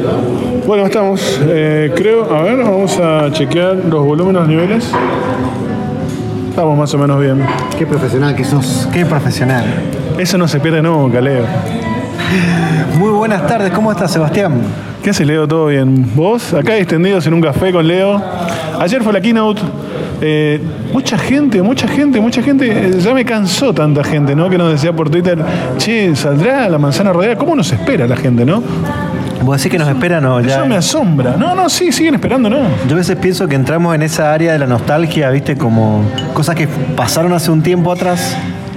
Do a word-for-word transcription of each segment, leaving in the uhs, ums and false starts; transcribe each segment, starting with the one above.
Bueno, estamos. Eh, creo, a ver, vamos a chequear los volúmenes, los niveles. Estamos más o menos bien. Qué profesional que sos, qué profesional. Eso no se pierde nunca, Leo. Muy buenas tardes, ¿cómo estás, Sebastián? ¿Qué haces, Leo? ¿Todo bien? ¿Vos? Acá extendidos en un café con Leo. Ayer fue la keynote. Eh, mucha gente, mucha gente, mucha gente. Eh, ya me cansó tanta gente, ¿no? Que nos decía por Twitter, che, ¿saldrá la manzana rodeada? ¿Cómo nos espera la gente, no? ¿Vos decís que nos esperan o ya? Eso me asombra. No, no, sí, siguen esperando, ¿no? Yo a veces pienso que entramos en esa área de la nostalgia, ¿viste? Como cosas que pasaron hace un tiempo atrás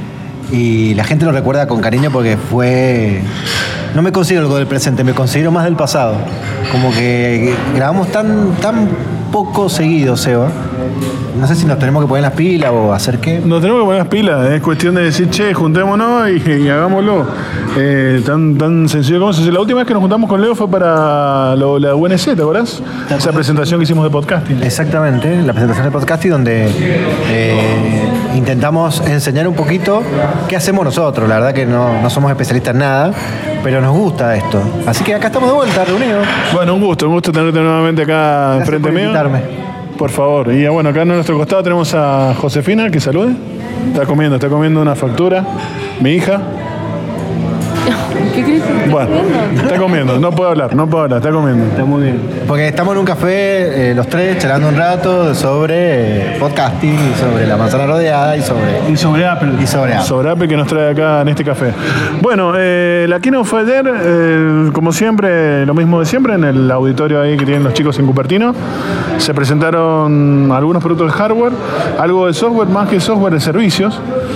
y la gente lo recuerda con cariño porque fue... No me considero algo del presente, me considero más del pasado. Como que grabamos tan, tan poco seguido, Seba. No sé si nos tenemos que poner las pilas o hacer qué. Nos tenemos que poner las pilas, es cuestión de decir, che, juntémonos y, y hagámoslo. Eh, tan, tan sencillo como eso. La última vez que nos juntamos con Leo fue para lo, la U N C, ¿te acordás? Esa presentación que hicimos de podcasting. Exactamente, la presentación de podcasting donde eh, intentamos enseñar un poquito qué hacemos nosotros. La verdad que no, no somos especialistas en nada, pero nos gusta esto. Así que acá estamos de vuelta, reunidos. Bueno, un gusto, un gusto tenerte nuevamente acá enfrente mío. Invitarme. Por favor. Y bueno, acá a nuestro costado tenemos a Josefina, que salude. Está comiendo, está comiendo una factura. Mi hija. ¿Qué crees que está bueno, comiendo? está comiendo, no puedo hablar, no puedo hablar, está comiendo. Está muy bien. Porque estamos en un café, eh, los tres, charlando un rato sobre eh, podcasting y sobre la manzana rodeada y sobre... Y sobre Apple. Y sobre Apple. Sobre Apple que nos trae acá en este café. Bueno, eh, la keynote fue ayer, eh, como siempre, lo mismo de siempre, en el auditorio ahí que tienen los chicos en Cupertino. Se presentaron algunos productos de hardware, algo de software, más que software de servicios.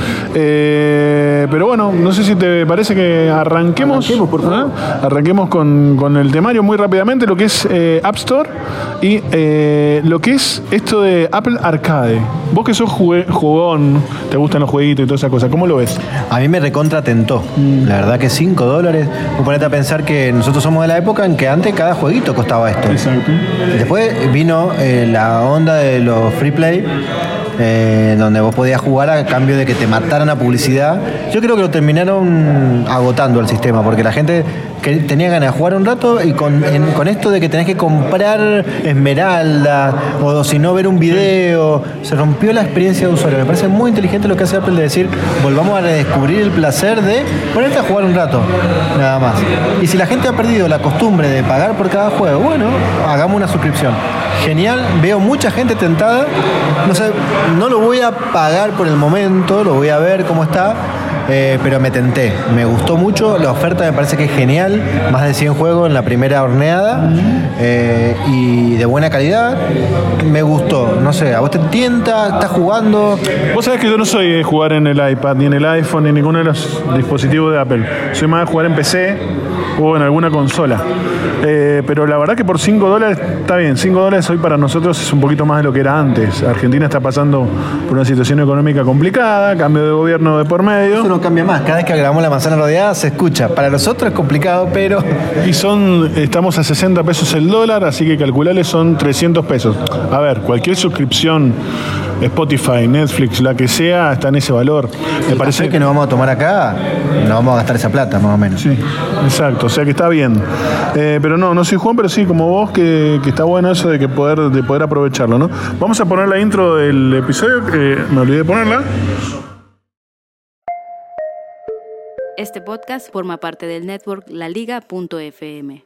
Eh, pero bueno, no sé si te parece que arranquemos, arranquemos, por favor. ¿eh? Arranquemos con, con el temario muy rápidamente, lo que es eh, App Store y eh, lo que es esto de Apple Arcade. Vos que sos jugue, jugón, te gustan los jueguitos y toda esa cosa, ¿cómo lo ves? A mí me recontra tentó. Mm. La verdad que cinco dólares. Vos ponete a pensar que nosotros somos de la época en que antes cada jueguito costaba esto. Exacto. Después vino eh, la onda de los free play. Eh, donde vos podías jugar a cambio de que te mataran la publicidad. Yo creo que lo terminaron agotando el sistema, porque la gente que tenía ganas de jugar un rato y con, en, con esto de que tenés que comprar esmeralda o si no ver un video, se rompió la experiencia de usuario. Me parece muy inteligente lo que hace Apple de decir, volvamos a redescubrir el placer de ponerte a jugar un rato, nada más. Y si la gente ha perdido la costumbre de pagar por cada juego, bueno, hagamos una suscripción. Genial, veo mucha gente tentada. No sé, no lo voy a pagar por el momento, lo voy a ver cómo está, eh, pero me tenté. Me gustó mucho, la oferta me parece que es genial, más de cien juegos en la primera horneada, eh, y de buena calidad. Me gustó, no sé, ¿a vos te tienta? ¿Estás jugando? Vos sabés que yo no soy de jugar en el iPad, ni en el iPhone, ni en ninguno de los dispositivos de Apple. Soy más de jugar en P C o en alguna consola. Eh, pero la verdad que por cinco dólares está bien. cinco dólares hoy para nosotros es un poquito más de lo que era antes. Argentina está pasando por una situación económica complicada, cambio de gobierno de por medio. Eso no cambia más. Cada vez que grabamos la manzana rodeada se escucha. Para nosotros es complicado, pero... Y son, estamos a sesenta pesos el dólar, así que calculale son trescientos pesos. A ver, cualquier suscripción, Spotify, Netflix, la que sea, está en ese valor. Me parece que nos vamos a tomar acá, nos vamos a gastar esa plata, más o menos. Sí, exacto, o sea que está bien. Eh, pero no, no soy Juan, pero sí, como vos, que, que está bueno eso de que poder, de poder aprovecharlo, ¿no? Vamos a poner la intro del episodio, que me olvidé de ponerla. Este podcast forma parte del network la liga punto efe eme.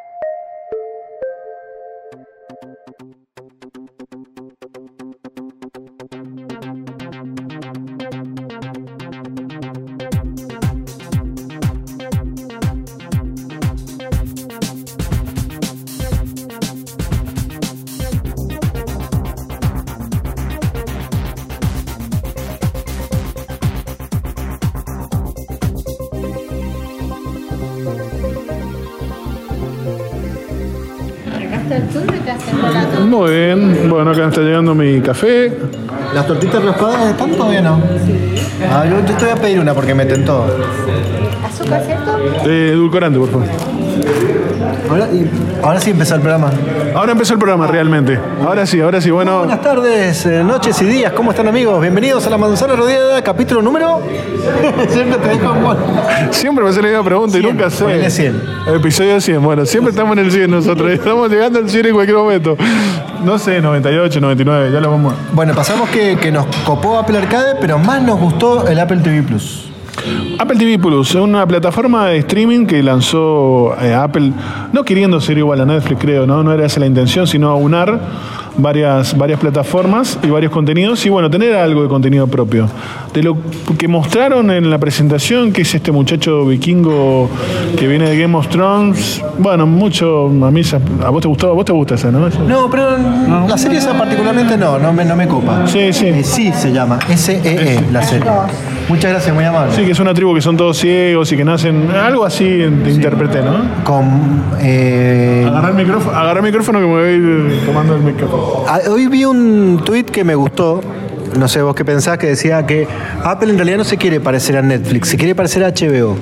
Muy bien, bueno, acá está llegando mi café. ¿Las tortitas raspadas están todavía no? Sí. Ah, yo, yo te voy a pedir una porque me tentó. ¿Azúcar, cierto? Eh, edulcorante, por favor. Ahora, y- ahora sí empezó el programa. Ahora empezó el programa realmente. Ahora sí, ahora sí. Bueno, Buenas tardes, eh, noches y días. ¿Cómo están, amigos? Bienvenidos a La Manzana Rodeada, capítulo número... Siempre te dejo en bola. siempre me hace la misma pregunta y cien, nunca sé. ponele cien. Episodio cien. Bueno, siempre estamos en el cien nosotros. Estamos llegando al cien en cualquier momento. No sé, noventa y ocho, noventa y nueve, ya lo vamos a... Bueno, pasamos que, que nos copó Apple Arcade, pero más nos gustó el Apple T V Plus. Apple T V Plus es una plataforma de streaming que lanzó eh, Apple, no queriendo ser igual a Netflix, creo, ¿no? No era esa la intención, sino aunar varias, varias plataformas y varios contenidos y, bueno, tener algo de contenido propio. De lo que mostraron en la presentación, que es este muchacho vikingo que viene de Game of Thrones, bueno, mucho, a mí, esa- a vos te gustó, a vos te gusta esa, ¿no? Esa- No, pero la serie esa particularmente no, no me, no me copa. Sí, sí. Eh, sí se llama, S E E la serie. Muchas gracias, muy amable. Sí, que es una tribu que son todos ciegos y que nacen, algo así te interpreté, ¿no? Con, eh, Agarrar el micrófono, agarrar el micrófono que me voy a ir tomando el micrófono. ah, hoy vi un tweet que me gustó, no sé vos qué pensás, que decía que Apple en realidad no se quiere parecer a Netflix, se quiere parecer a H B O.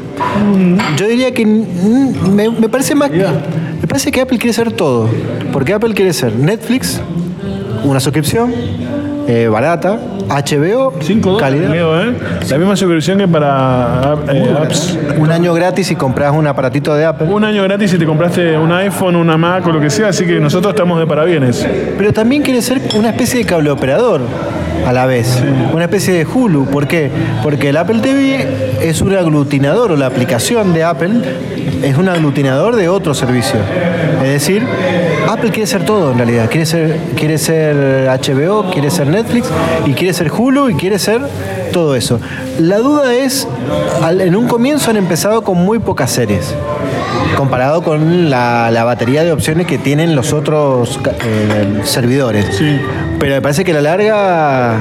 Yo diría que mm, me, me parece más que, me parece que Apple quiere ser todo, porque Apple quiere ser Netflix, una suscripción eh, barata, H B O, cinco dólares, calidad. creo, ¿eh? La misma suscripción que para eh, apps. Un año gratis y compras un aparatito de Apple. Un año gratis si te compraste un iPhone, una Mac o lo que sea, así que nosotros estamos de parabienes. Pero también quiere ser una especie de cable operador a la vez. Una especie de Hulu. ¿Por qué? Porque el Apple T V es un aglutinador, o la aplicación de Apple es un aglutinador de otros servicios. Es decir, Apple quiere ser todo en realidad. Quiere ser, quiere ser H B O, quiere ser Netflix, y quiere ser Hulu, y quiere ser todo eso. La duda es, al- en un comienzo han empezado con muy pocas series, comparado con la, la batería de opciones que tienen los otros eh, servidores. Sí. Pero me parece que a la larga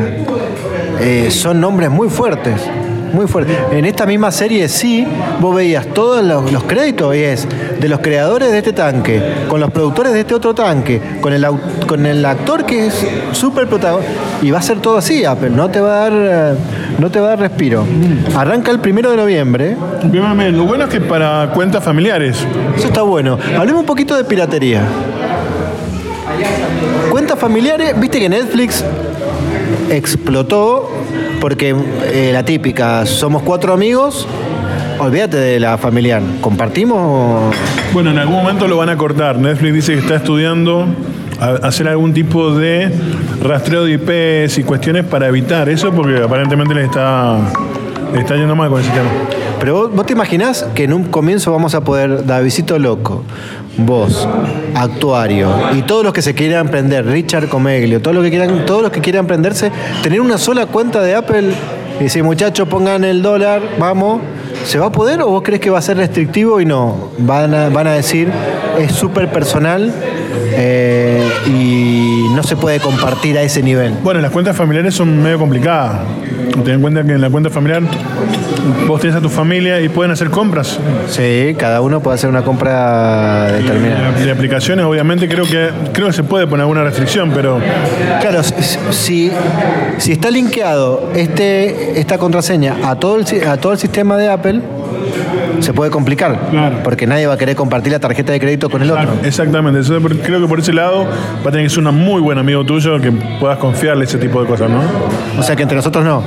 eh, son nombres muy fuertes. Muy fuertes. En esta misma serie sí, vos veías todos los, los créditos, y es de los creadores de este tanque, con los productores de este otro tanque, con el, au- con el actor que es súper protagonista. Y va a ser todo así, Apple. No te va a dar, eh, no te va a dar respiro. Arranca el primero de noviembre. Primero, lo bueno es que para cuentas familiares. Eso está bueno. Hablemos un poquito de piratería. Cuentas familiares, viste que Netflix explotó porque eh, la típica, somos cuatro amigos, olvídate de la familiar. ¿Compartimos? Bueno, en algún momento lo van a cortar. Netflix dice que está estudiando a- hacer algún tipo de rastreo de I Pes y cuestiones para evitar eso, porque aparentemente le está, le está yendo mal con ese tema. Pero vos, vos te imaginás que en un comienzo vamos a poder, Davidcito Loco, vos, Actuario, y todos los que se quieran emprender, Richard Comeglio, todos los que quieran, todos los que quieran emprenderse, tener una sola cuenta de Apple y decir, muchachos, pongan el dólar, vamos. ¿Se va a poder o vos crees que va a ser restrictivo y no? Van a, van a decir, es súper personal eh, y no se puede compartir a ese nivel. Bueno, las cuentas familiares son medio complicadas. Ten en cuenta que en la cuenta familiar vos tenés a tu familia y pueden hacer compras Sí, cada uno puede hacer una compra determinada. de aplicaciones. Obviamente creo que creo que se puede poner alguna restricción, pero Claro, si, si está linkeado este, esta contraseña a todo, el, si- a todo el sistema de Apple, se puede complicar. Claro. Porque nadie va a querer compartir la tarjeta de crédito con el otro. exactamente. Eso por- creo que por ese lado va a tener que ser un muy buen amigo tuyo que puedas confiarle ese tipo de cosas, ¿no? O sea que entre nosotros no.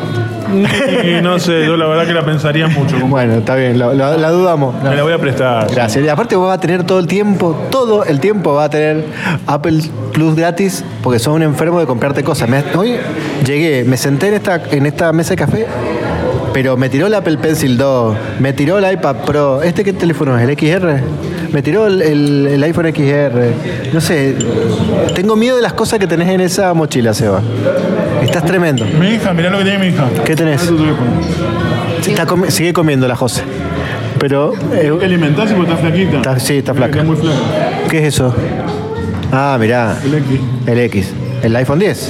Y no sé, yo la verdad que la pensaría mucho. Bueno, está bien, la, la- la dudamos. Me la voy a prestar. Gracias. Y aparte vos vas a tener todo el tiempo, todo el tiempo va a tener Apple Plus gratis porque sos un enfermo de comprarte cosas. Me- hoy llegué, me senté en esta, en esta mesa de café, pero me tiró el Apple Pencil dos, me tiró el iPad Pro. ¿Este qué teléfono es? ¿El X R? Me tiró el, el- el iPhone X R. No sé, tengo miedo de las cosas que tenés en esa mochila, Seba. Estás tremendo. Mi hija, mirá lo que tiene mi hija. ¿Qué tenés? Mirá tu teléfono. Está comi- sigue comiendo la José. Pero... eh, Hay que alimentarse porque está flaquita. Está- sí, está Mira, flaca. que es muy flaca. ¿Qué es eso? Ah, mirá. El X. El X. ¿El iPhone diez?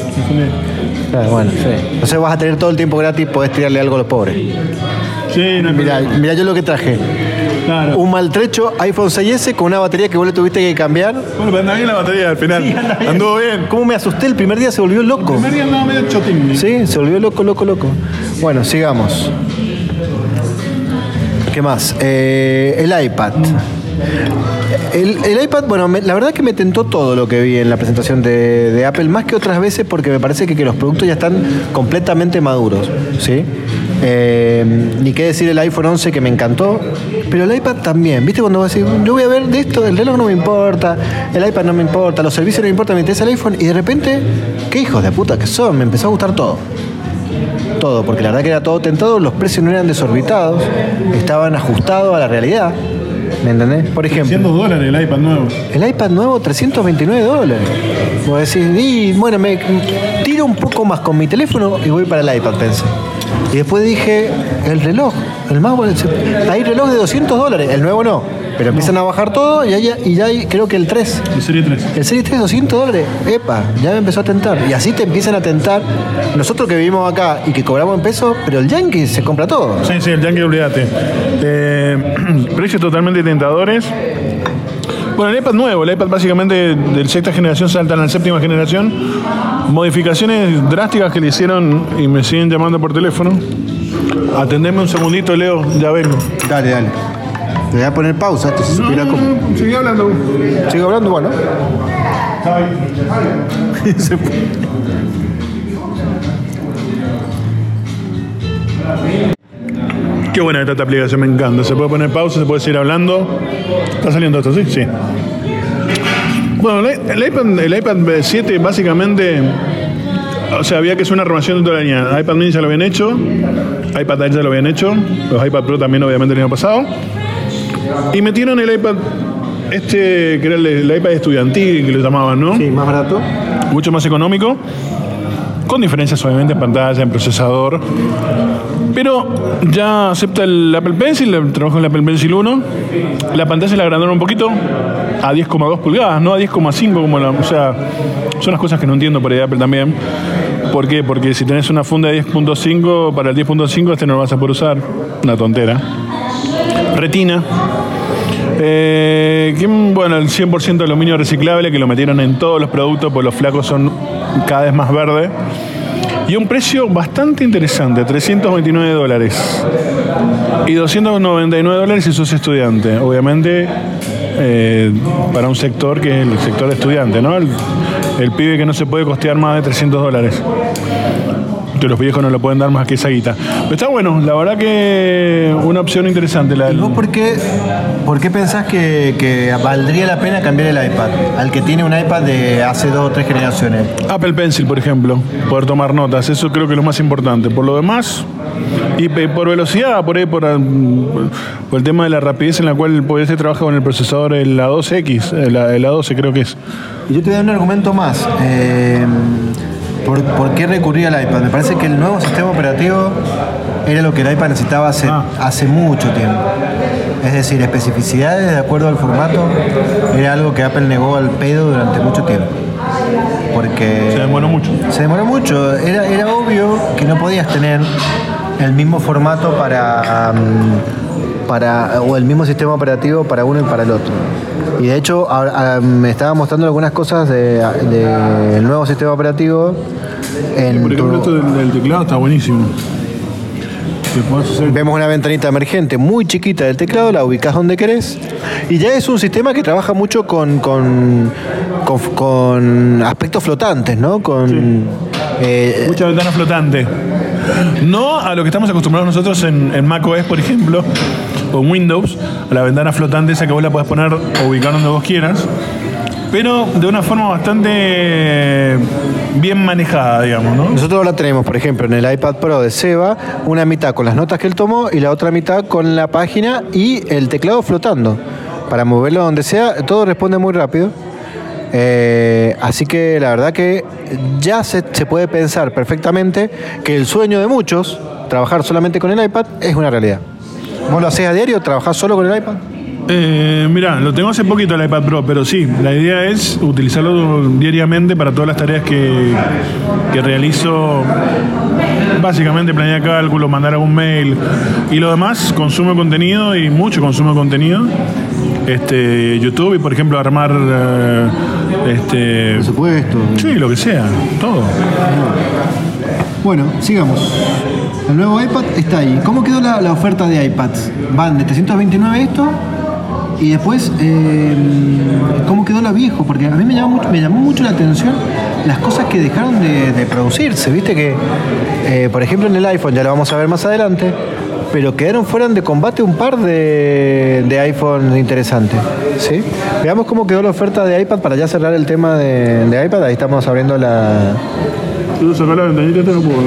Ah, bueno, sí. Entonces vas a tener todo el tiempo gratis, podés tirarle algo a los pobres. Sí, no hay Mirá, problema. mirá yo lo que traje. Claro. Un maltrecho iPhone seis ese con una batería que vos le tuviste que cambiar. Bueno, pero anda bien la batería al final. Anduvo bien. ¿Cómo me asusté? El primer día se volvió loco. El primer día andaba medio chotín. Sí, se volvió loco, loco, loco. Bueno, sigamos. ¿Qué más? Eh, el iPad. El, el iPad, bueno, me, la verdad que me tentó todo lo que vi en la presentación de, de Apple, más que otras veces porque me parece que, que los productos ya están completamente maduros, ¿sí? Eh, ni qué decir el iPhone once, que me encantó, pero el iPad también, ¿viste? Cuando vas a decir, yo voy a ver de esto, el reloj no me importa, el iPad no me importa, los servicios no me importan, me interesa el iPhone, y de repente, qué hijos de puta que son, me empezó a gustar todo. Todo, porque la verdad que era todo tentado, los precios no eran desorbitados, estaban ajustados a la realidad. ¿Me entendés? Por ejemplo, trescientos dólares el iPad nuevo. El iPad nuevo, trescientos veintinueve dólares. Vos decís, y bueno, me tiro un poco más con mi teléfono y voy para el iPad, pensé. Y después dije, el reloj, el más bueno. Hay reloj de doscientos dólares, el nuevo no. Pero empiezan no. a bajar todo y ya, y ya hay, creo que el tres. El Serie tres. El Serie tres, doscientos dólares. Epa, ya me empezó a tentar. Y así te empiezan a tentar. Nosotros que vivimos acá y que cobramos en pesos, pero el Yankee se compra todo. Sí, sí, el Yankee, olvídate. Eh, precios totalmente tentadores. Bueno, el iPad nuevo, el iPad básicamente de sexta generación saltan a la séptima generación. Modificaciones drásticas que le hicieron y me siguen llamando por teléfono. Atendeme un segundito, Leo, ya vengo. Dale, dale. Te voy a poner pausa, esto se supiera no, como. No, sigue hablando. Sigue hablando, bueno. Qué buena esta aplicación, me encanta. Se puede poner pausa, se puede seguir hablando. ¿Está saliendo esto, sí? Sí. Bueno, el iPad, el iPad siete básicamente, o sea, había que hacer una renovación de toda la línea. iPad mini ya lo habían hecho, iPad Air ya lo habían hecho, los iPad Pro también obviamente el año pasado. Y metieron el iPad, este que era el, el iPad estudiantil que lo llamaban, ¿no? Sí, más barato. Mucho más económico, con diferencias obviamente en pantalla, en procesador. Pero ya acepta el Apple Pencil, trabajo con el Apple Pencil uno. La pantalla la agrandaron un poquito a diez coma dos pulgadas, no a diez coma cinco como la... O sea, son las cosas que no entiendo por ahí Apple también. ¿Por qué? Porque si tenés una funda de diez punto cinco, para el diez punto cinco este no lo vas a poder usar. Una tontera. Retina. Eh, que, bueno, el cien por ciento de aluminio reciclable, que lo metieron en todos los productos, pues los flacos son cada vez más verdes. Y un precio bastante interesante, trescientos veintinueve dólares. Y doscientos noventa y nueve dólares si sos estudiante. Obviamente, eh, para un sector que es el sector de estudiante, ¿no? El, el pibe que no se puede costear más de trescientos dólares. Que los viejos no lo pueden dar más que esa guita. Pero está bueno, la verdad que una opción interesante. La del... ¿Y vos por qué, por qué pensás que, que valdría la pena cambiar el iPad al que tiene un iPad de hace dos o tres generaciones? Apple Pencil, por ejemplo, poder tomar notas, eso creo que es lo más importante. Por lo demás, y por velocidad, por ahí, por, por el tema de la rapidez en la cual podés trabajar con el procesador, el A dos X, el, el A doce creo que es. Y yo te voy a dar un argumento más. Eh, ¿Por, ¿Por qué recurrir al iPad? Me parece que el nuevo sistema operativo era lo que el iPad necesitaba hace, ah. hace mucho tiempo. Es decir, especificidades de acuerdo al formato era algo que Apple negó al pedo durante mucho tiempo. Porque se demoró mucho. Se demoró mucho. Era, era obvio que no podías tener el mismo formato para, um, para o el mismo sistema operativo para uno y para el otro. Y de hecho a, a, me estaba mostrando algunas cosas del de, de nuevo sistema operativo. En por ejemplo, tu... esto del, del teclado está buenísimo. Vemos una ventanita emergente muy chiquita del teclado, la ubicás donde querés. Y ya es un sistema que trabaja mucho con, con, con, con aspectos flotantes, ¿no? Con sí. eh, mucha ventana flotante. No a lo que estamos acostumbrados nosotros en, en macOS, por ejemplo, o en Windows, a la ventana flotante esa que vos la podés poner o ubicar donde vos quieras, pero de una forma bastante bien manejada, digamos, ¿no? Nosotros la tenemos, por ejemplo, en el iPad Pro de Seba, una mitad con las notas que él tomó y la otra mitad con la página y el teclado flotando. Para moverlo donde sea, todo responde muy rápido. Eh, así que la verdad que ya se, se puede pensar perfectamente que el sueño de muchos, trabajar solamente con el iPad, es una realidad. ¿Vos lo hacés a diario? ¿Trabajás solo con el iPad? Eh, mirá, lo tengo hace poquito el iPad Pro, pero sí, la idea es utilizarlo diariamente para todas las tareas que, que realizo. Básicamente planear cálculo, mandar algún mail y lo demás, consumo de contenido y mucho consumo de contenido. Este, YouTube y por ejemplo armar eh, este, por supuesto. Sí, lo que sea, todo. Bueno, sigamos. El nuevo iPad está ahí. ¿Cómo quedó la, la oferta de iPads? ¿Van de trescientos veintinueve esto? Y después, eh, ¿cómo quedó la viejo? Porque a mí me llamó mucho, me llamó mucho la atención las cosas que dejaron de, de producirse. Viste que, eh, por ejemplo, en el iPhone, ya lo vamos a ver más adelante, pero quedaron fuera de combate un par de, de iPhone interesantes. ¿Sí? Veamos cómo quedó la oferta de iPad para ya cerrar el tema de, de iPad. Ahí estamos abriendo la... Tú sacás la ventanita, te lo puedo.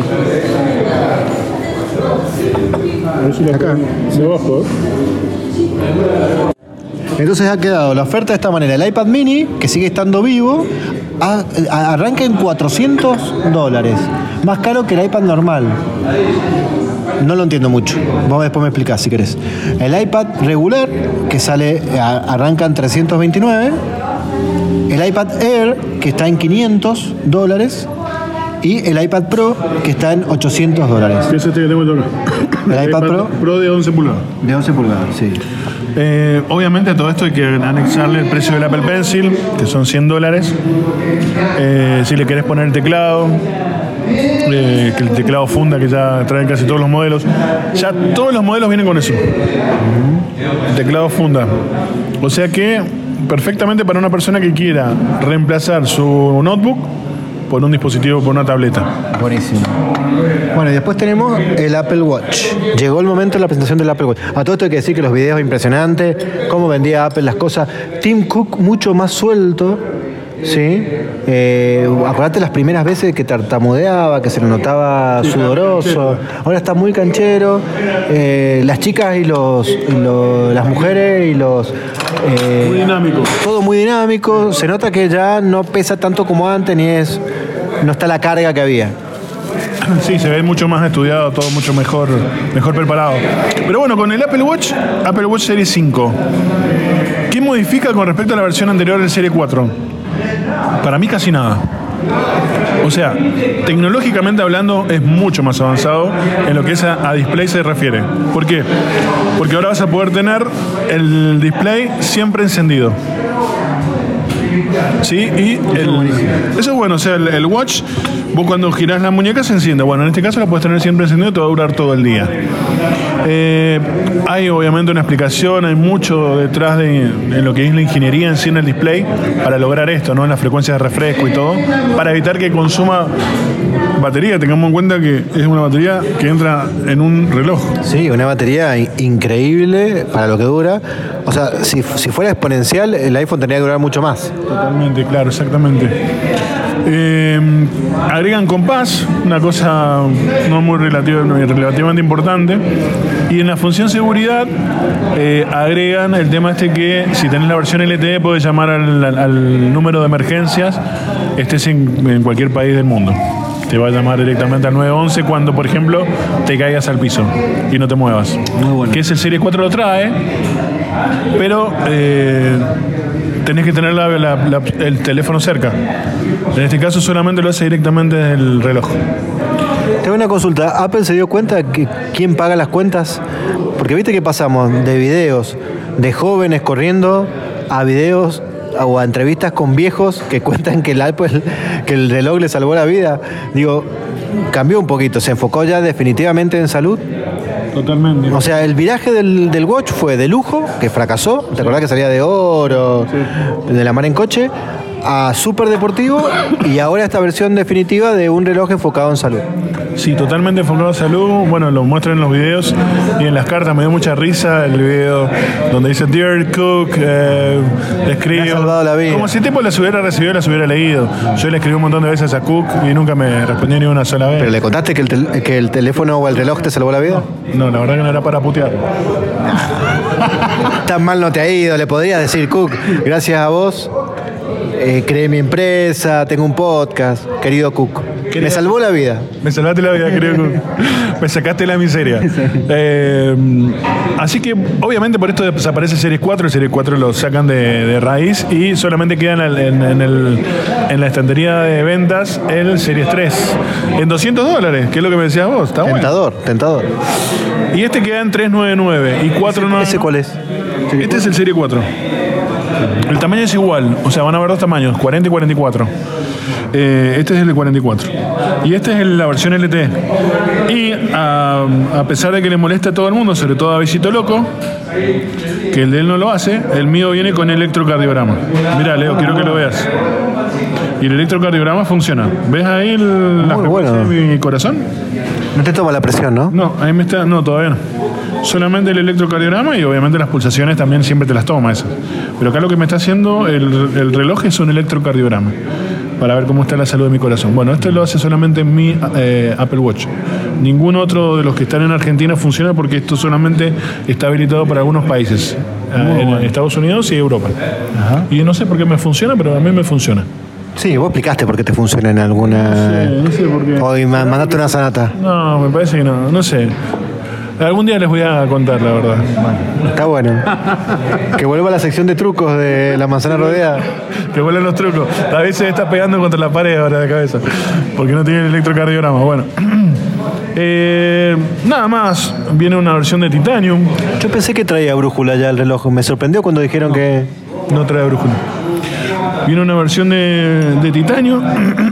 A ver si la acá, de abajo. Entonces ha quedado la oferta de esta manera. El iPad mini, que sigue estando vivo, a, a, arranca en cuatrocientos dólares. Más caro que el iPad normal. No lo entiendo mucho. Vos después me explicás si querés. El iPad regular, que sale, a, arranca en trescientos veintinueve. El iPad Air, que está en quinientos dólares. Y el iPad Pro, que está en ochocientos dólares. ¿Qué es este que tengo yo acá? El, el iPad, iPad Pro. Pro de once pulgadas. De once pulgadas, sí. Eh, obviamente a todo esto hay que anexarle el precio del Apple Pencil, que son cien dólares. Eh, si le querés poner el teclado, eh, que el teclado funda, que ya traen casi todos los modelos. Ya todos los modelos vienen con eso. El teclado funda. O sea que perfectamente para una persona que quiera reemplazar su notebook por un dispositivo, por una tableta. Buenísimo. Bueno, y después tenemos el Apple Watch. Llegó el momento de la presentación del Apple Watch. A todo esto hay que decir que los videos impresionantes, cómo vendía Apple las cosas. Tim Cook mucho más suelto, ¿sí? Eh, acordate las primeras veces que tartamudeaba, que se le notaba sudoroso. Ahora está muy canchero. Eh, las chicas y los, y los las mujeres y los... Eh, muy dinámico. Todo muy dinámico. Se nota que ya no pesa tanto como antes, ni es... no está la carga que había. Sí, se ve mucho más estudiado, todo mucho mejor, mejor preparado. Pero bueno, con el Apple Watch, Apple Watch Serie cinco, ¿qué modifica con respecto a la versión anterior del Serie cuatro? Para mí casi nada. O sea, tecnológicamente hablando es mucho más avanzado en lo que es a, a display se refiere. ¿Por qué? Porque ahora vas a poder tener el display siempre encendido. Sí, y el, eso es bueno, o sea, el, el watch, vos cuando girás la muñeca se enciende. Bueno, en este caso la puedes tener siempre encendido y te va a durar todo el día. Eh, hay obviamente una explicación, hay mucho detrás de, de lo que es la ingeniería en sí en el display para lograr esto, ¿no? En las frecuencias de refresco y todo, para evitar que consuma batería. Tengamos en cuenta que es una batería que entra en un reloj. Sí, una batería increíble para lo que dura. O sea, si, si fuera exponencial, el iPhone tendría que durar mucho más. Totalmente, claro, exactamente. Eh, agregan compás, una cosa no muy relativa, no, relativamente importante. Y en la función seguridad eh, agregan el tema este que si tenés la versión L T E podés llamar al, al, al número de emergencias, estés en, en cualquier país del mundo. Te va a llamar directamente al nueve once cuando, por ejemplo, te caigas al piso y no te muevas. Muy bueno. Que es el Serie cuatro lo trae, pero eh, tenés que tener la, la, la, el teléfono cerca. En este caso solamente lo hace directamente desde el reloj. Tengo una consulta. ¿Apple se dio cuenta que quién paga las cuentas? Porque viste que pasamos de videos de jóvenes corriendo a videos o a entrevistas con viejos que cuentan que el Apple, que el reloj le salvó la vida. Digo, cambió un poquito, se enfocó ya definitivamente en salud. Totalmente. O sea, el viraje del, del Watch fue de lujo, que fracasó, ¿te sí. acordás que salía de oro, sí. de la mar en coche? A súper deportivo y ahora esta versión definitiva de un reloj enfocado en salud. Sí, totalmente enfocado en salud. Bueno, lo muestran en los videos y en las cartas. Me dio mucha risa el video donde dice Dear Cook, eh, le escribo. Me ha salvado la vida. Como si el tipo las hubiera recibido, las hubiera leído. Yo le escribí un montón de veces a Cook y nunca me respondió ni una sola vez. ¿Pero le contaste que el, tel- que el teléfono o el reloj te salvó la vida? No, la verdad que no era para putear. Tan mal no te ha ido, le podrías decir, Cook, gracias a vos. Eh, creé mi empresa, tengo un podcast, querido Cook. Querido, me salvó la vida. Me salvaste la vida, querido Cook. Me sacaste la miseria. Eh, así que, obviamente, por esto desaparece el Series cuatro. El Series cuatro lo sacan de, de raíz y solamente queda en, el, en, en, el, en la estantería de ventas el Series tres. En doscientos dólares, que es lo que me decías vos. Está tentador, bueno. Tentador. Y este queda en trescientos noventa y nueve y cuatrocientos noventa y nueve. ¿Ese cuál es? Este es el Serie cuatro. El tamaño es igual, o sea, van a haber dos tamaños, cuarenta y cuarenta y cuatro. Eh, este es el de cuarenta y cuatro. Y esta es la versión L T E. Y a, a pesar de que le molesta a todo el mundo, sobre todo a Visito Loco, que el de él no lo hace, el mío viene con electrocardiograma. Mirá, Leo, quiero que lo veas. Y el electrocardiograma funciona. ¿Ves ahí el, la frecuencia bueno. de mi corazón? No te toma la presión, ¿no? No, ahí me está... No, todavía no. Solamente el electrocardiograma y obviamente las pulsaciones también siempre te las toma esas. Pero acá lo que me está haciendo el, el reloj es un electrocardiograma para ver cómo está la salud de mi corazón. Bueno, esto lo hace solamente en mi eh, Apple Watch. Ningún otro de los que están en Argentina funciona porque esto solamente está habilitado para algunos países. Eh, en bueno. Estados Unidos y Europa. Ajá. Y no sé por qué me funciona, pero a mí me funciona. Sí, vos explicaste por qué te funciona en alguna... Sí, no sé por qué. Hoy mandaste una sanata. No, me parece que no, no sé. Algún día les voy a contar, la verdad. Bueno, está bueno. Que vuelva la sección de trucos de la manzana rodeada. Que vuelvan los trucos. A veces está pegando contra la pared ahora de cabeza. Porque no tiene el electrocardiograma. Bueno. Eh, nada más. Viene una versión de Titanium. Yo pensé que traía brújula ya el reloj. Me sorprendió cuando dijeron no, que... No trae brújula. Viene una versión de, de titanio.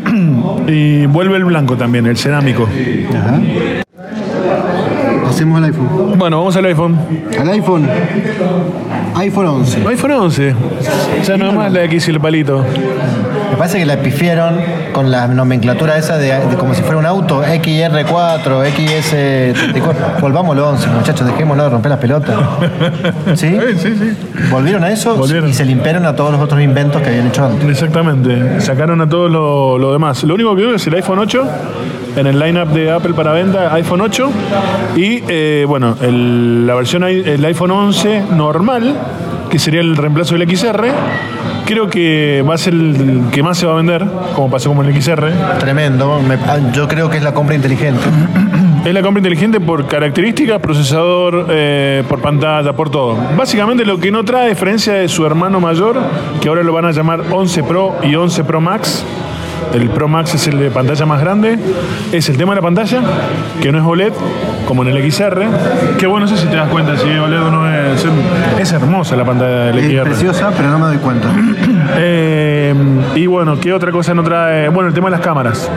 Y vuelve el blanco también, el cerámico. Ajá. Hacemos el iPhone. Bueno, vamos al iPhone. Al iPhone. iPhone once. iPhone once. Ya no más la X y el palito. Me parece que la pifiaron con la nomenclatura esa de, de como si fuera un auto. X R cuatro, X S treinta y cuatro. Volvamos al once, muchachos. Dejémonos de romper las pelotas. ¿Sí? Sí, sí, sí. Volvieron a eso Volvieron. Y se limpiaron a todos los otros inventos que habían hecho antes. Exactamente. Sacaron a todo lo, lo demás. Lo único que veo es el iPhone ocho. En el lineup de Apple para venta, iPhone ocho y eh, bueno, el, la versión el iPhone once normal, que sería el reemplazo del X R. Creo que va a ser el que más se va a vender, como pasó con el X R. Tremendo, Me, yo creo que es la compra inteligente. Es la compra inteligente por características, procesador, eh, por pantalla, por todo. Básicamente lo que no trae, a diferencia de su hermano mayor, que ahora lo van a llamar once Pro y once Pro Max. El Pro Max es el de pantalla más grande. Es el tema de la pantalla, que no es O L E D, como en el X R. Que bueno, no sé si te das cuenta si es O L E D o no es. Es hermosa la pantalla del X R. Es preciosa, pero no me doy cuenta. eh, y bueno, ¿qué otra cosa no trae? Bueno, el tema de las cámaras.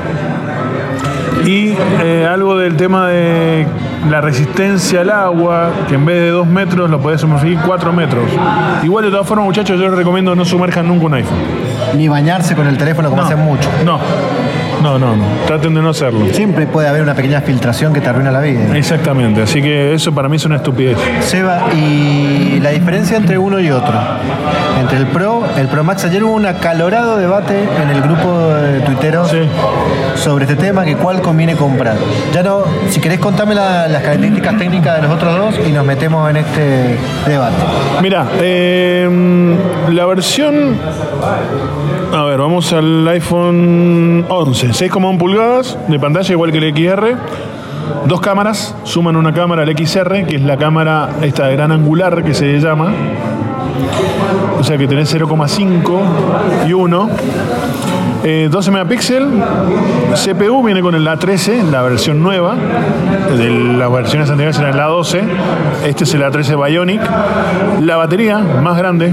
Y eh, algo del tema de la resistencia al agua, que en vez de dos metros lo podés sumergir cuatro metros. Igual de todas formas, muchachos, yo les recomiendo no sumerjan nunca un iPhone. Ni bañarse con el teléfono como no, hacen mucho. No, no, no, no. Traten de no hacerlo. Siempre puede haber una pequeña filtración que te arruina la vida. Exactamente, así que eso para mí es una estupidez. Seba, ¿y la diferencia entre uno y otro? Entre el Pro, el Pro Max, ayer hubo un acalorado debate en el grupo de tuiteros sí. sobre este tema, que cuál conviene comprar. Ya no, si querés contame la, las características técnicas de los otros dos y nos metemos en este debate. Mira, eh, la versión... A ver, vamos al iPhone once, seis coma uno pulgadas de pantalla, igual que el X R. Dos cámaras, suman una cámara al X R, que es la cámara esta de gran angular que se llama. O sea que tenés cero coma cinco y uno. Eh, doce megapíxeles. C P U viene con el A trece, la versión nueva. De las versiones anteriores era el A doce. Este es el A trece Bionic. La batería más grande.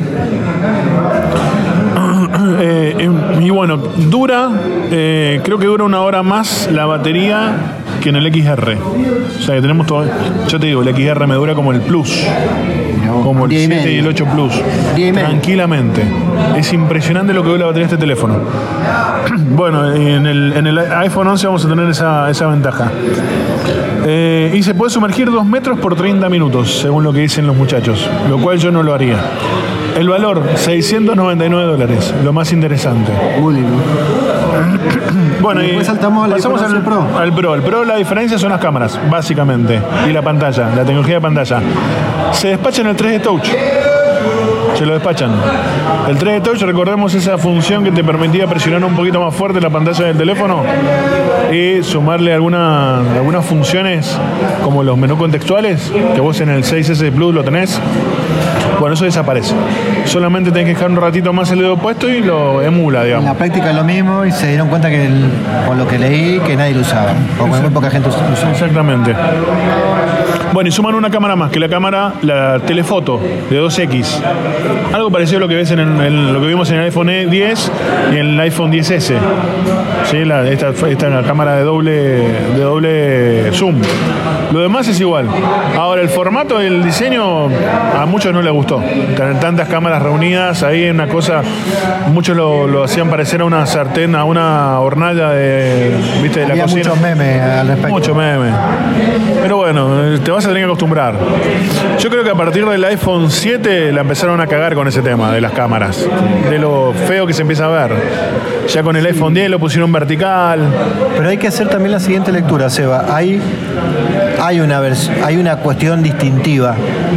Eh, y bueno, dura, eh, creo que dura una hora más la batería que en el X R. O sea que tenemos todo. Yo te digo, el X R me dura como el Plus, como el siete y el ocho Plus, tranquilamente. Es impresionante lo que dura la batería de este teléfono. Bueno, en el, en el iPhone once vamos a tener esa, esa ventaja. Eh, y se puede sumergir dos metros por treinta minutos, según lo que dicen los muchachos, lo cual yo no lo haría. El valor, seiscientos noventa y nueve dólares, lo más interesante. Muy lindo. Bueno, y, y saltamos al pasamos al Pro. al Pro. El Pro, la diferencia son las cámaras, básicamente, y la pantalla, la tecnología de pantalla. Se despacha en el tres D Touch. Se lo despachan. El tres D Touch, recordemos esa función que te permitía presionar un poquito más fuerte la pantalla del teléfono y sumarle alguna, algunas funciones como los menús contextuales, que vos en el seis S Plus lo tenés. Bueno, eso desaparece. Solamente tenés que dejar un ratito más el dedo puesto y lo emula, digamos. En la práctica es lo mismo y se dieron cuenta que, el, por lo que leí, que nadie lo usaba. O muy poca gente lo usaba. Exactamente. Bueno, y suman una cámara más, que la cámara, la telefoto de dos equis. Algo parecido a lo que ves en, el, en lo que vimos en el iPhone diez y en el iPhone diez ese. ¿Sí? La, esta, esta es la cámara de doble, de doble zoom. Lo demás es igual. Ahora, el formato y el diseño a muchos no les gustó. Tener tantas cámaras reunidas ahí en una cosa, muchos lo, lo hacían parecer a una sartén, a una hornalla de, ¿viste? De la Había cocina. muchos memes al respecto. Mucho meme. Pero bueno, te vas a tener que acostumbrar. Yo creo que a partir del iPhone siete la empezaron a cagar con ese tema de las cámaras. De lo feo que se empieza a ver. Ya con el iPhone diez lo pusieron vertical. Pero hay que hacer también la siguiente lectura, Seba. Hay, hay, una, vers- hay una cuestión distintiva.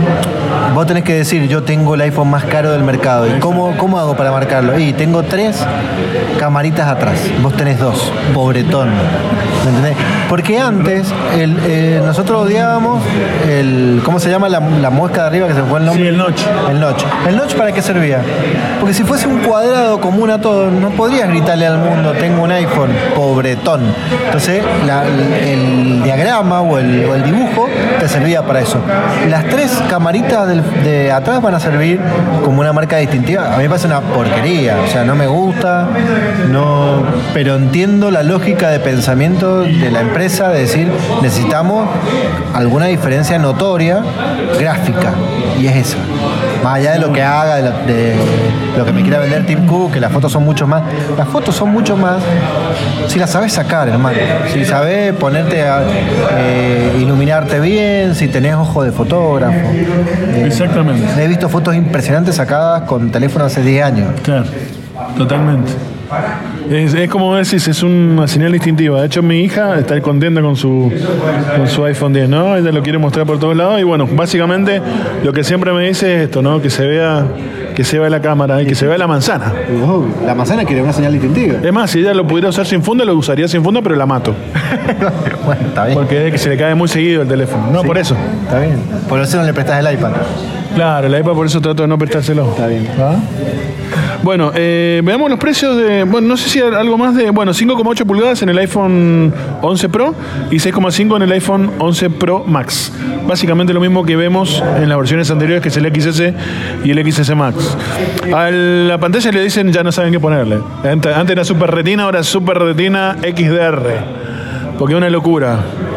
Vos tenés que decir, yo tengo el iPhone más caro del mercado. ¿Y cómo, cómo hago para marcarlo? Y tengo tres camaritas atrás. Vos tenés dos. Pobretón. ¿Me entendés? Porque antes el, eh, nosotros odiábamos el... ¿Cómo se llama la, la muesca de arriba que se fue el nombre? Sí, el notch. El notch. ¿El notch para qué servía? Porque si fuese un cuadrado común a todos, no podrías gritarle al mundo, tengo un iPhone, pobretón. Entonces, la, el, el diagrama o el, o el dibujo te servía para eso. Las tres camaritas del, de atrás van a servir como una marca distintiva. A mí me parece una porquería, o sea, no me gusta, no, pero entiendo la lógica de pensamiento de la empresa de decir, necesitamos alguna diferencia notoria gráfica, y es esa. Más allá de lo que haga, de lo, de lo que me quiera vender Tim Cook, que las fotos son mucho más. Las fotos son mucho más si las sabes sacar, hermano. Si sabes ponerte a eh, iluminarte bien, si tenés ojo de fotógrafo. Eh, Exactamente. He visto fotos impresionantes sacadas con teléfono hace diez años. Claro, totalmente. Es, es como decís, es una señal distintiva. De hecho, mi hija está contenta con su, con su iPhone diez, ¿no? Ella lo quiere mostrar por todos lados y bueno, básicamente lo que siempre me dice es esto, ¿no? Que se vea, que se vea la cámara y que se vea la manzana. La manzana quiere una señal distintiva. Es más, si ella lo pudiera usar sin funda, lo usaría sin funda, pero la mato. Bueno, está bien. Porque es que se le cae muy seguido el teléfono. No, Sí, por eso. Está bien. Por eso no le prestás el iPad. Claro, la iPad por eso trato de no prestárselo. Está bien. ¿Ah? Bueno, eh, veamos los precios de... Bueno, no sé si hay algo más de... Bueno, cinco coma ocho pulgadas en el iPhone once Pro y seis coma cinco en el iPhone once Pro Max. Básicamente lo mismo que vemos en las versiones anteriores, que es el X S y el X S Max. A la pantalla le dicen, ya no saben qué ponerle. Antes era Super Retina, ahora es Super Retina X D R. Porque es una locura.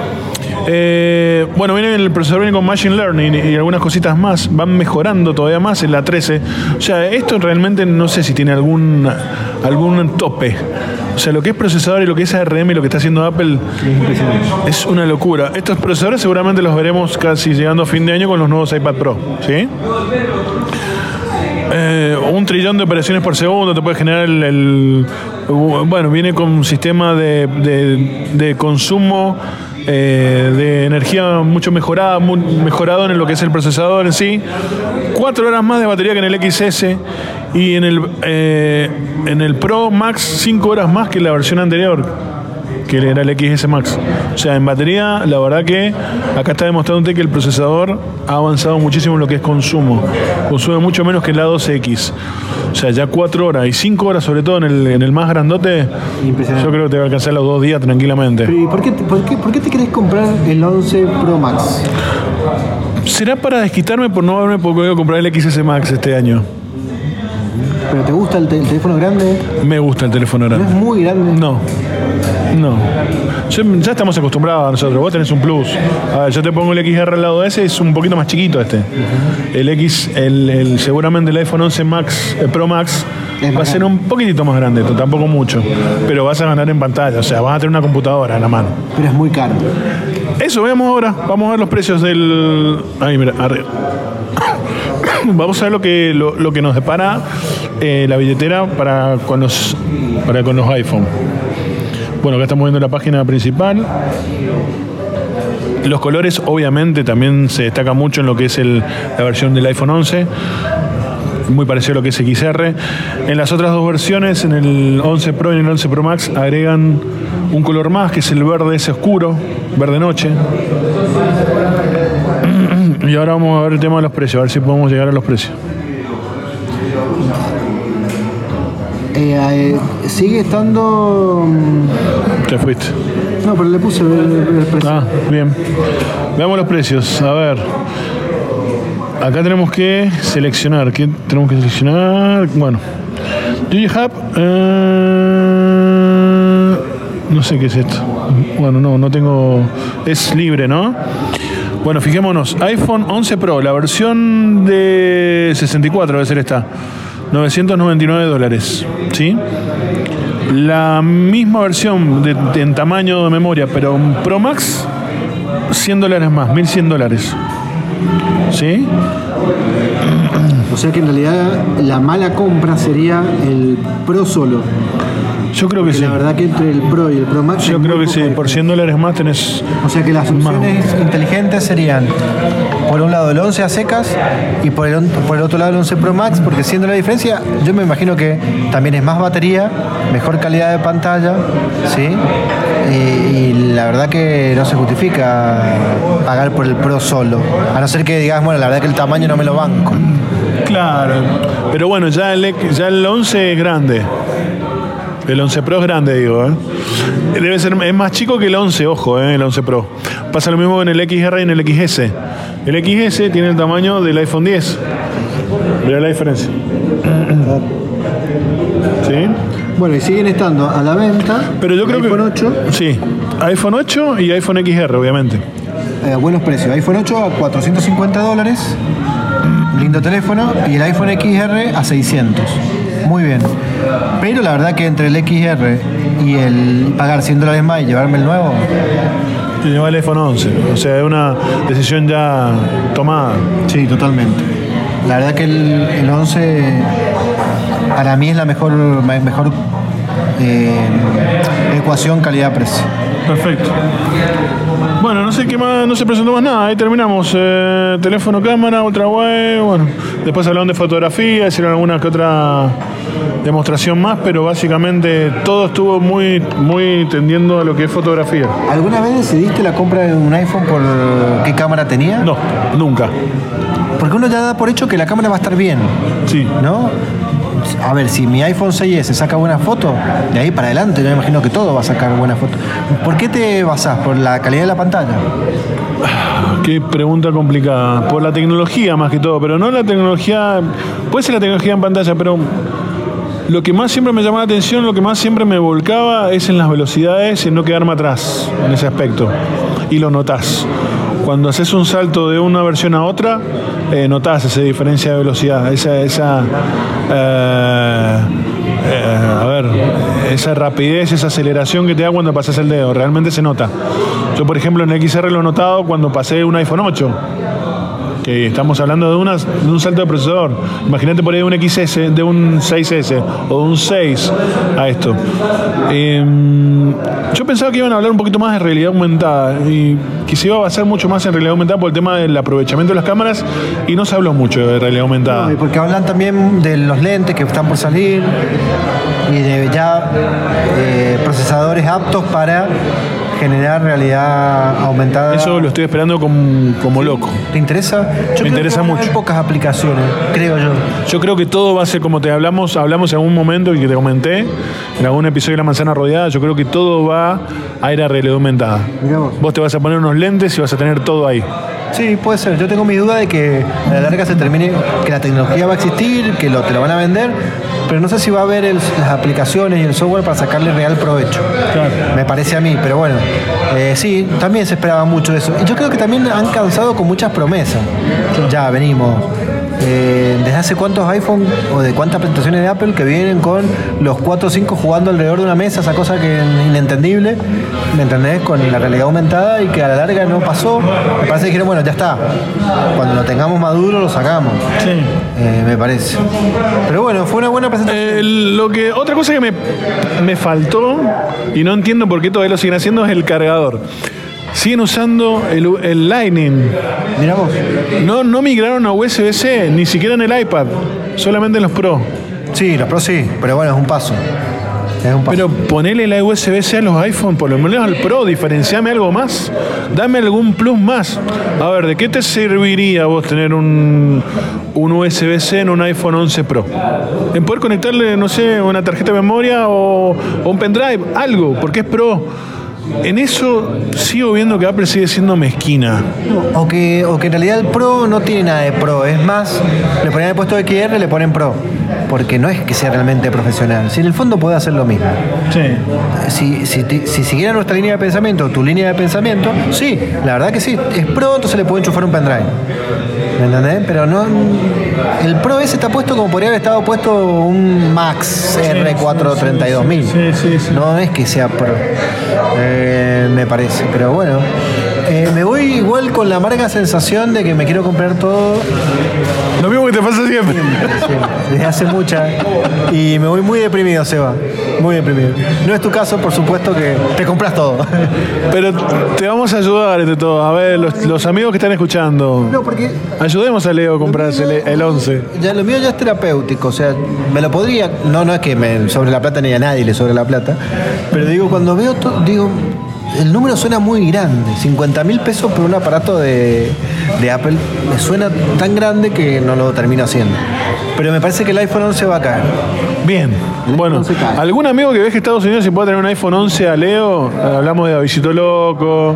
Eh, bueno, viene el procesador viene con Machine Learning y algunas cositas más. Van mejorando todavía más en la trece. O sea, esto realmente no sé si tiene algún, algún tope. O sea, lo que es procesador y lo que es A R M y lo que está haciendo Apple es una locura. Estos procesadores seguramente los veremos casi llegando a fin de año con los nuevos iPad Pro, ¿sí? Eh, un trillón de operaciones por segundo te puede generar el... el bueno, viene con un sistema de, de, de consumo eh, de energía mucho mejorada, muy mejorado en lo que es el procesador en sí. Cuatro horas más de batería que en el X S y en el, eh, en el Pro Max cinco horas más que la versión anterior, que era el X S Max. O sea, en batería, la verdad que acá está demostrándote que el procesador ha avanzado muchísimo en lo que es consumo. Consume mucho menos que el A doce X. O sea, ya cuatro horas y cinco horas, sobre todo en el, en el más grandote, yo creo que te va a alcanzar los dos días tranquilamente. ¿Y por qué, por qué, por qué te querés comprar el once Pro Max? ¿Será para desquitarme por no haberme podido comprar el X S Max este año? ¿Pero te gusta el, te- el teléfono grande? Me gusta el teléfono ¿No es grande. muy grande? No, no. Yo- ya estamos acostumbrados a nosotros. Vos tenés un plus. A ver, yo te pongo el X R al lado de ese, es un poquito más chiquito este. El X, el, el- seguramente el iPhone once Max, el Pro Max, Es va a más ser un poquitito más grande, t- tampoco mucho. Pero vas a ganar en pantalla, o sea, vas a tener una computadora en la mano. Pero es muy caro. Eso, veamos ahora. Vamos a ver los precios del... Ahí, mira, arriba. Vamos a ver lo que, lo, lo que nos depara eh, la billetera para con los, para con los iPhone. Bueno, acá estamos viendo la página principal. Los colores, obviamente, también se destaca mucho en lo que es el, la versión del iPhone once. Muy parecido a lo que es X R. En las otras dos versiones, en el once Pro y en el once Pro Max, agregan un color más, que es el verde ese oscuro, verde noche. Y ahora vamos a ver el tema de los precios, a ver si podemos llegar a los precios. Eh, eh, sigue estando... mm, Te fuiste. No, pero le puse el, el precio. Ah, bien. Veamos los precios. A ver. Acá tenemos que seleccionar. ¿Qué tenemos que seleccionar? Bueno. Do you have... Uh, no sé qué es esto. Bueno, no, no tengo... Es libre, ¿no? Bueno, fijémonos. iPhone once Pro, la versión de sesenta y cuatro debe ser esta. novecientos noventa y nueve dólares. ¿Sí? La misma versión de, de, en tamaño de memoria, pero un Pro Max, cien dólares más, mil cien dólares. ¿Sí? O sea que en realidad la mala compra sería el Pro solo. Yo creo que Porque sí. La verdad que entre el Pro y el Pro Max... Yo creo que sí, por cien dólares más tenés... O sea que las opciones más inteligentes serían, por un lado el once a secas y por el, por el otro lado el once Pro Max, porque siendo la diferencia, yo me imagino que también es más batería, mejor calidad de pantalla, ¿sí? Y, y la verdad que no se justifica pagar por el Pro solo, a no ser que digas, bueno, la verdad que el tamaño no me lo banco. Claro, pero bueno, ya el, ya el once es grande. El once Pro es grande, digo, ¿eh? Debe ser, es más chico que el once, ojo, ¿eh? El once Pro. Pasa lo mismo en el X R y en el X S. El X S tiene el tamaño del iPhone diez. Mirá la diferencia. ¿Sí? Bueno, y siguen estando a la venta. Pero yo creo iPhone que... ocho. Sí, iPhone ocho y iPhone X R, obviamente. Eh, buenos precios. iPhone ocho a cuatrocientos cincuenta dólares. Lindo teléfono. Y el iPhone X R a seiscientos. Muy bien. Pero la verdad que entre el X R y el pagar cien dólares más y llevarme el nuevo... Y lleva el iPhone once. O sea, es una decisión ya tomada. Sí, totalmente. La verdad que el, el once para mí es la mejor, mejor eh, ecuación calidad-precio. Perfecto. Bueno, no sé qué más, no se presentó más nada. Ahí terminamos. Eh, teléfono, cámara, ultra wide. Bueno, después hablaron de fotografía, hicieron alguna que otra demostración más, pero básicamente todo estuvo muy, muy tendiendo a lo que es fotografía. ¿Alguna vez decidiste la compra de un iPhone por qué cámara tenía? No, nunca. Porque uno ya da por hecho que la cámara va a estar bien. Sí. ¿No? A ver, si mi iPhone seis ese saca buena foto, de ahí para adelante yo me imagino que todo va a sacar buena foto. ¿Por qué te basás? ¿Por la calidad de la pantalla? Qué pregunta complicada. Por la tecnología más que todo, pero no la tecnología... Puede ser la tecnología en pantalla, pero lo que más siempre me llamó la atención, lo que más siempre me volcaba es en las velocidades y en no quedarme atrás en ese aspecto. Y lo notás. Cuando haces un salto de una versión a otra, eh, notás esa diferencia de velocidad, esa, esa eh, eh, a ver, esa rapidez, esa aceleración que te da cuando pasas el dedo, realmente se nota. Yo, por ejemplo, en el X R lo he notado cuando pasé un iPhone ocho, que estamos hablando de, una, de un salto de procesador. Imagínate por ahí de un X S, de un seis ese o de un seis a esto. Eh, yo pensaba que iban a hablar un poquito más de realidad aumentada y que se iba a basar mucho más en realidad aumentada por el tema del aprovechamiento de las cámaras, y no se habló mucho de realidad aumentada. No, y porque hablan también de los lentes que están por salir y de ya eh, procesadores aptos para generar realidad aumentada. Eso lo estoy esperando como, como ¿Sí? loco. ¿Te interesa? Yo Me creo interesa que mucho. hay pocas aplicaciones, creo yo. Yo creo que todo va a ser como te hablamos, hablamos en algún momento y que te comenté, en algún episodio de La Manzana Rodeada. Yo creo que todo va a ir a realidad aumentada. Mirá vos. Vos te vas a poner unos lentes y vas a tener todo ahí. Sí, puede ser. Yo tengo mi duda de que a la larga se termine, que la tecnología va a existir, que lo, te lo van a vender, pero no sé si va a haber el, las aplicaciones y el software para sacarle real provecho. Claro. Me parece a mí, pero bueno, eh, sí, también se esperaba mucho de eso. Y yo creo que también han cansado con muchas promesas. Ya venimos. Eh, ¿Desde hace cuántos iPhone o de cuántas presentaciones de Apple que vienen con los cuatro o cinco jugando alrededor de una mesa, esa cosa que es inentendible, ¿me entendés? Con la realidad aumentada, y que a la larga no pasó? Me parece que dijeron, bueno, ya está, cuando lo tengamos maduro lo sacamos. Sí. Eh, me parece. Pero bueno, fue una buena presentación. Eh, lo que, otra cosa que me, me faltó, y no entiendo por qué todavía lo siguen haciendo, es el cargador. Siguen usando el, el Lightning. Mirá vos. No, no migraron a U S B C, ni siquiera en el iPad, solamente en los Pro. Sí, los Pro sí, pero bueno, es un paso. Es un paso. Pero ponele la U S B C a los iPhone, por lo menos al Pro, diferenciame algo más. Dame algún plus más. A ver, ¿de qué te serviría vos tener un, un U S B C en un iPhone once Pro? En poder conectarle, no sé, una tarjeta de memoria o, o un pendrive, algo, porque es Pro. en eso sigo viendo que Apple sigue siendo mezquina. O que, o que en realidad el Pro no tiene nada de Pro, es más, le ponían el puesto de X R, le ponen Pro, porque no es que sea realmente profesional, si en el fondo puede hacer lo mismo. Sí. Si, si, te, si siguiera nuestra línea de pensamiento, tu línea de pensamiento, sí, la verdad que sí, es Pro, entonces le puede enchufar un pendrive. ¿Me entendés? Pero no, el Pro ese está puesto como podría haber estado puesto un Max R cuatrocientos treinta y dos mil. Sí, sí, sí. No es que sea Pro, eh, me parece, pero bueno. Eh, me voy igual con la amarga sensación de que me quiero comprar todo. Lo mismo que te pasa siempre. Sí, desde hace mucha. Y me voy muy deprimido, Seba. Muy deprimido. No es tu caso, por supuesto que te compras todo. Pero te vamos a ayudar entre todos. A ver, los, los amigos que están escuchando. No, porque ayudemos a Leo a comprarse el, el once. Ya, lo mío ya es terapéutico. O sea, me lo podría. No, no es que me sobre la plata ni a nadie le sobre la plata. Pero digo, cuando veo todo, digo. El número suena muy grande, cincuenta mil pesos por un aparato de, de Apple, me suena tan grande que no lo termino haciendo. Pero me parece que el iPhone once va a caer. Bien, bueno, ¿algún amigo que viaje a Estados Unidos y pueda tener un iPhone once a Leo? Hablamos de Davidito Loco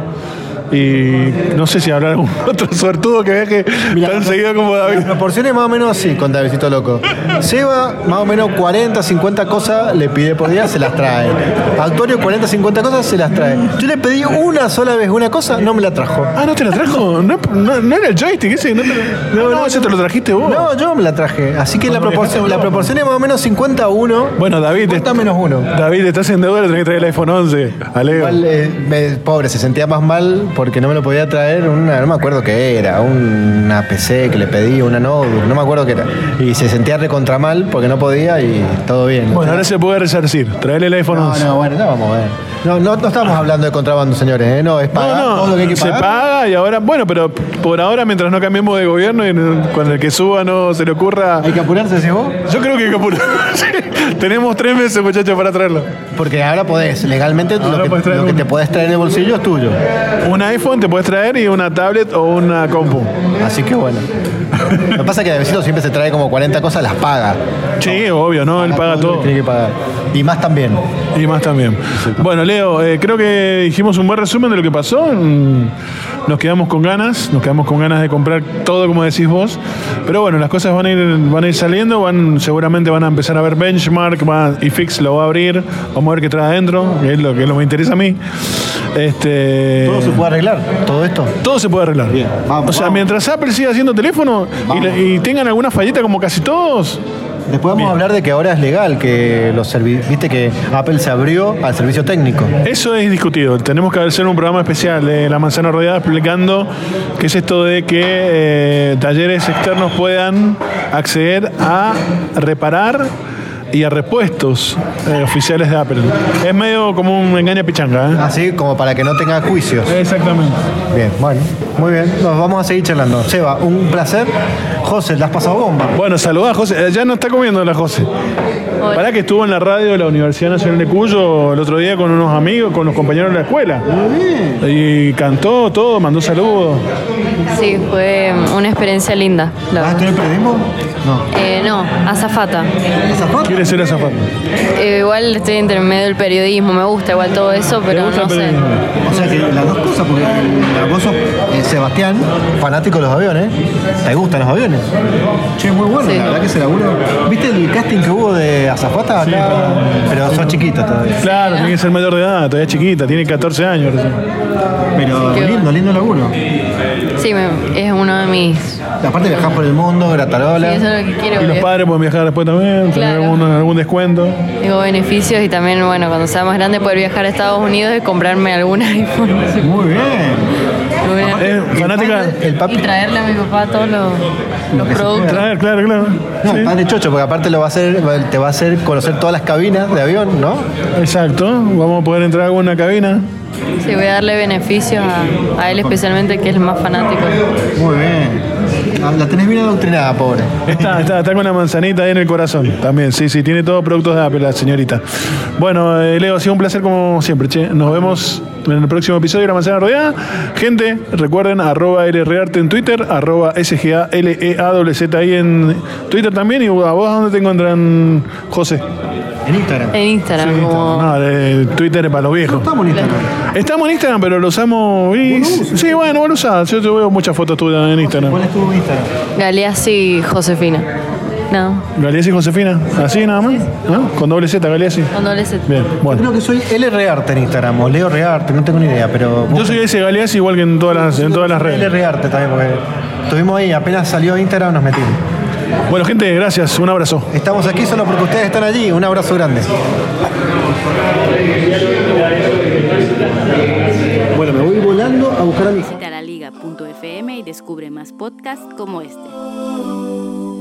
y no sé si hablar algún otro suertudo que viaje Mira, tan seguido como David. Las proporciones más o menos así con Davidito Loco. Seba, más o menos cuarenta, cincuenta cosas le pide por día, se las trae. Actuario, cuarenta, cincuenta cosas, se las trae. Yo le pedí una sola vez una cosa, no me la trajo. Ah, ¿no te la trajo? No, no, no era el joystick ese. No, te, no, no, no, ese te lo trajiste vos. No, yo me la traje. Así que la proporción, la proporción es más o menos cincuenta a uno. Bueno, David. cincuenta menos uno. David, estás en deuda, le tenés que traer el iPhone once. A Leo. Igual, eh, me, pobre, se sentía más mal porque no me lo podía traer. Una, no me acuerdo qué era. Una P C que le pedí, una notebook, no me acuerdo qué era. Y se sentía recontra mal porque no podía y todo bien. Bueno, ahora se puede resarcir. Traerle el iPhone no, once. No, bueno, no vamos a ver. No, no, no estamos hablando de contrabando, señores, ¿eh? No, es pagar no, no, todo lo que hay que pagar. Se paga y ahora, bueno, pero por ahora, mientras no cambiemos de gobierno y cuando el que suba no se le ocurra. ¿Hay que apurarse, decís vos? Yo creo que hay que apurarse. Tenemos tres meses, muchachos, para traerlo. Porque ahora podés, legalmente ahora lo, que, lo que te podés traer en el bolsillo es tuyo. Un iPhone te puedes traer y una tablet o una compu. Así que bueno. Lo que pasa es que Davidito siempre se trae como cuarenta cosas, las paga. Sí, no, obvio, ¿no? Él paga todo. Tiene que pagar. Y más también. Y más también. Bueno, Leo, eh, creo que dijimos un buen resumen de lo que pasó. Nos quedamos con ganas, nos quedamos con ganas de comprar todo como decís vos. Pero bueno, las cosas van a ir, van a ir saliendo, van, seguramente van a empezar a ver benchmark, va, iFix lo va a abrir, vamos a ver qué trae adentro, que es lo que lo me interesa a mí. Este, ¿Todo se puede arreglar? ¿Todo esto? Todo se puede arreglar. Bien, vamos, o sea, vamos. Mientras Apple siga haciendo teléfono y, y tengan alguna fallita como casi todos. Después vamos Bien. a hablar de que ahora es legal, que los servi- viste que Apple se abrió al servicio técnico. Eso es discutido. Tenemos que hacer un programa especial de La Manzana Rodeada explicando qué es esto de que eh, talleres externos puedan acceder a reparar y a repuestos eh, oficiales de Apple. Es medio como un engaña pichanga, ¿eh? Así como para que no tenga juicios. Exactamente. Bien, bueno, muy bien. Nos vamos a seguir charlando. Seba, un placer. José, ¿la has pasado bomba? Bueno, saludá, José. Ya no está comiendo la José. Hola. Pará que estuvo en la radio de la Universidad Nacional de Cuyo el otro día con unos amigos, con los compañeros de la escuela. Muy bien. Y cantó todo, mandó saludos. Sí, fue una experiencia linda. ¿Vas a estudiar periodismo? No. Eh, no, azafata. ¿Azafata? ¿Quiere ser azafata? Eh, igual estoy entre medio del periodismo, me gusta igual todo eso, pero no sé. O sea que las dos cosas, porque vos sos eh, Sebastián, fanático de los aviones, ¿te gustan los aviones? Che, muy bueno, sí. La verdad que se laburo. ¿Viste el casting que hubo de azafata acá? Sí, claro. Pero sos chiquita todavía. Claro, tiene que ser mayor de edad, todavía es chiquita, tiene catorce años. Pero sí, lindo, lindo laburo. Sí, me, es uno de mis... Aparte viajás por el mundo, gratarola. Sí, eso es lo que quiero. Y los padres pueden viajar después también, claro. Tener algún, algún descuento. Digo, beneficios y también, bueno, cuando sea más grande poder viajar a Estados Unidos y comprarme algún iPhone. Muy bien. Muy bien. Eh, fanática. El padre, el papi. Y traerle a mi papá todos los, los productos. Traer, claro, claro. No, sí. El padre chocho, porque aparte lo va a hacer, te va a hacer conocer todas las cabinas de avión, ¿no? Exacto. Vamos a poder entrar a alguna cabina. Sí, voy a darle beneficios a, a él especialmente, que es el más fanático. Muy bien. La tenés bien adoctrinada, pobre. Está, está, está con una manzanita ahí en el corazón también. Sí, sí, tiene todos productos de Apple, la señorita. Bueno, eh, Leo, ha sido un placer como siempre, che. Nos vemos en el próximo episodio de La Manzana Rodeada. Gente, recuerden, arroba rrearte en Twitter, arroba sgalea z ahí en Twitter también. Y a vos, ¿dónde te encuentran, José? En Instagram. En Instagram, Sí, como... No, de Twitter es para los No viejos. estamos en Instagram. Estamos en Instagram, pero lo usamos. y- ¿Vos lo usas? sí, bueno, vos lo usás. Yo te veo muchas fotos tuyas en Instagram. ¿Cuál es tu Instagram? Galeazzi Josefina. No, Galeazzi Josefina. Así nada más. ¿No? Con doble Z, Galeazzi. con doble Z. Bien, Yo bueno. creo que soy L Rearte en Instagram, o Leo Rearte, no tengo ni idea, pero... Yo soy ese Galeazzi igual que en todas las, en todas las L redes. Rearte también, porque estuvimos ahí, apenas salió Instagram nos metimos. Bueno, gente, gracias. Un abrazo. Estamos aquí solo porque ustedes están allí, un abrazo grande. Bueno, me voy volando a buscar a mi... Visita la liga punto f m y descubre más podcasts como este.